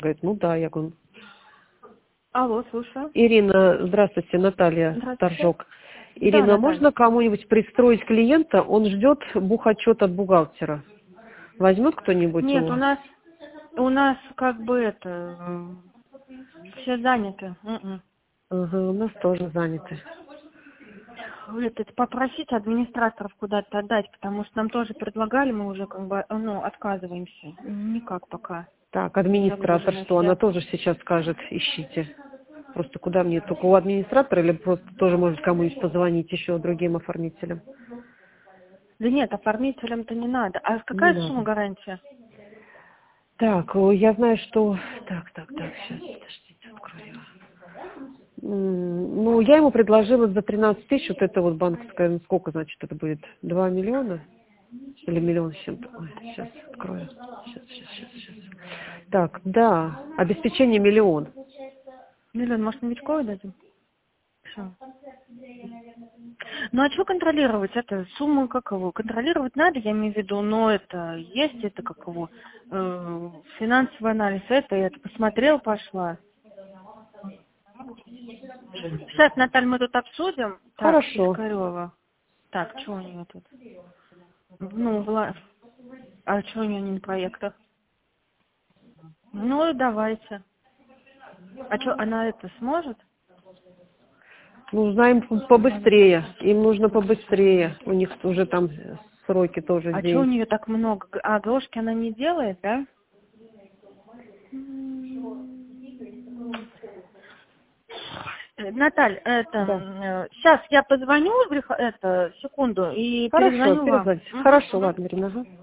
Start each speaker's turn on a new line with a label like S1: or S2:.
S1: Говорит, ну да, я говорю.
S2: Алло, слушаю.
S1: Ирина, здравствуйте, Наталья
S2: Здравствуйте.
S1: Торжок.
S2: Да,
S1: Ирина,
S2: Наталья.
S1: можно кому-нибудь пристроить клиента? Он ждет бухотчет от бухгалтера. Возьмет кто-нибудь
S2: Нет,
S1: его?
S2: у нас как бы это, все заняты.
S1: Ага, у нас тоже заняты.
S2: Это попросить администраторов куда-то отдать, потому что нам тоже предлагали, мы уже как бы, отказываемся. Никак пока.
S1: Так, администратор,
S2: Загружены
S1: что она
S2: все.
S1: тоже сейчас скажет, ищите. Просто куда мне, только у администратора или просто тоже может кому-нибудь позвонить еще другим оформителям?
S2: Да нет, оформителям-то не надо. А
S1: Не
S2: какая сумма
S1: надо.
S2: гарантии?
S1: Так, я знаю, что... Так, сейчас, подождите, открою. Ну, я ему предложила за 13 тысяч, вот это вот банковская, ну, сколько, значит, это будет? 2 миллиона? Или миллион с чем-то? Ой, сейчас открою. Сейчас. Так, да, обеспечение миллион.
S2: Миллион, может, новичковый дадим? Всё. Ну а что контролировать? Это сумму как его? Контролировать надо, я имею в виду, но это есть, это как его, финансовый анализ, это я это посмотрел, пошла. Сейчас, Наталья, мы тут обсудим. Так,
S1: Хорошо.
S2: Пискарева. Так, что у нее тут? Ну, а что у нее не на проектах? Ну, давайте. А что, она это сможет?
S1: Ну, знаем побыстрее. Им нужно побыстрее. У них уже там сроки тоже
S2: А что у
S1: день.
S2: нее так много? А глушки она не делает, да? Наталь,
S1: Да.
S2: сейчас я позвоню, секунду, и
S1: Хорошо,
S2: перезвоню вам.
S1: перезвоните. Хорошо, ладно, Ирина. Ага.